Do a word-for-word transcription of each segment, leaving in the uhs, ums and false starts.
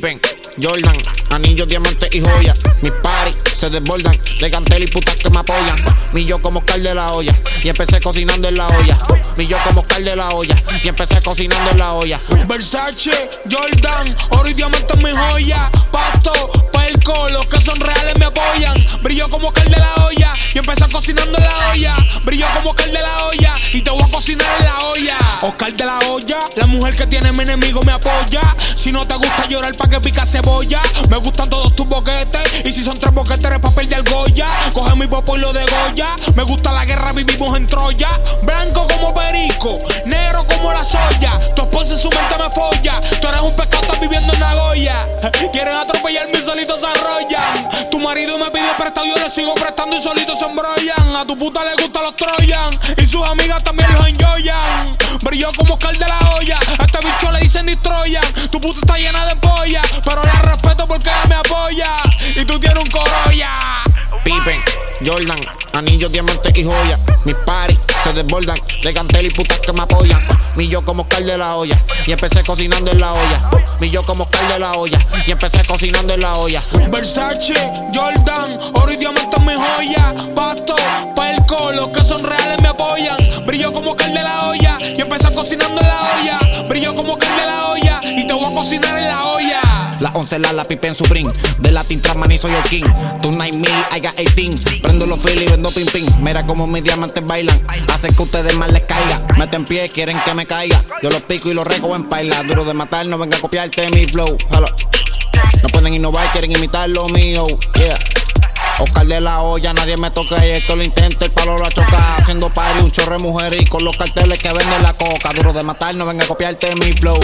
Pippen, Jordan, anillos, diamantes y joyas. Mis party se desbordan de cantel y putas que me apoyan. Mi yo como Oscar de la olla y empecé cocinando en la olla. Mi yo como Oscar de la olla y empecé cocinando en la olla. Versace, Jordan, oro y diamantes mi joya. Pasto, Perco, los que son reales me apoyan. Brillo como Oscar de la olla y empecé cocinando en la olla. Brillo como Oscar de la olla y te voy a cocinar en la olla. Oscar de la olla, la mujer que tiene mi enemigo me apoya. Si no te gusta llorar pa' que pica cebolla. Me gustan todos tus boquetes y si son tres boquetes eres papel de Goya. Coge mi popo y lo de Goya. Me gusta la guerra, vivimos en Troya. Blanco como perico, negro como la soya. Tu esposa en su mente me folla. Tú eres un pescado, estás viviendo en Nagoya. Quieren atropellarme y solitos se arrollan. Tu marido me pide prestado, yo le sigo prestando y solitos se embrollan. A tu puta le gustan los Troyan y sus amigas también los enjoyan. Brilló como Oscar de la olla, a este bicho le dicen destroyan. Tu puta está llena de polla, pero la respeto porque ella me apoya. Y tú tienes un Corolla. Pippen, Jordan, anillos, diamantes y joyas. Mis party se desbordan de cantel y putas que me apoyan. Mi yo como Oscar de la olla y empecé cocinando en la olla. Mi yo como Oscar de la olla y empecé cocinando en la olla. Versace, Jordan, oro y diamantes mi joya. Pasto, Perco, los que son reales me apoyan. Brillo como Oscar de la olla y empecé cocinando en la olla. Brillo como Oscar de la olla y te voy a cocinar en la olla. Las once la la Pippen Supreme. De Latin Trap y soy el king. Tonight me, I got eighteen. Prendo los filos y vendo ping ping. Mira como mis diamantes bailan. Hacen que ustedes más les caiga. Meten pie, quieren que me caiga. Yo los pico y los recojo en paila. Duro de matar, no venga a copiarte mi flow. Hello. No pueden innovar, quieren imitar lo mío. Yeah. Oscar de la olla, nadie me toca y esto lo intenta, el palo lo choca. Haciendo party, un chorre de mujeres y con los carteles que venden la coca. Duro de matar, no venga a copiarte mi flow.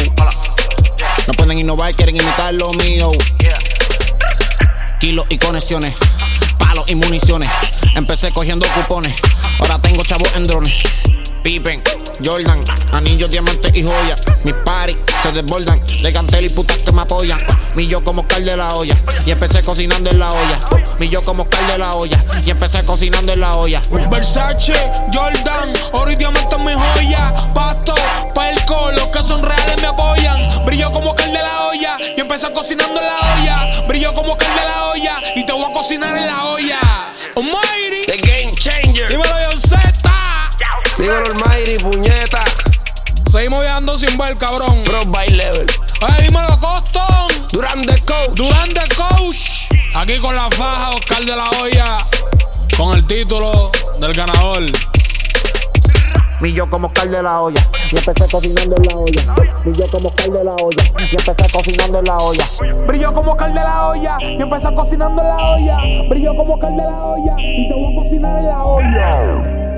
No pueden innovar, quieren imitar lo mío. Kilos y conexiones, palos y municiones. Empecé cogiendo cupones, ahora tengo chavos en drones. Pippen, Jordan, anillos, diamantes y joyas. Mis party se desbordan de cantel y putas que me apoyan. Mi yo como Oscar de la olla y empecé cocinando en la olla. Mi yo como Oscar de la olla y empecé cocinando en la olla. Versace, Jordan, oro y diamantes mi joya. Pasto, Perco, los que son reales me apoyan. Brillo como Oscar de la olla y empecé cocinando en la olla. Brillo como Oscar de la olla y te voy a cocinar en la olla. Almighty, The Game Changer. Dímelo yo, Z. Dímelo Almighty, puñeta. Seguimos viajando sin ver, cabrón. Pro by level. Oye, dímelo, Coston. Durán the Coach. Durán the Coach. Aquí con la faja, Oscar de la olla. Con el título del ganador. Mi yo como Oscar de la olla y empecé cocinando en la olla. Mi yo como Oscar de la olla y empecé cocinando en la olla. Brillo como Oscar de la olla y empecé cocinando en la olla. Brillo como Oscar de la olla y te voy a cocinar en la olla.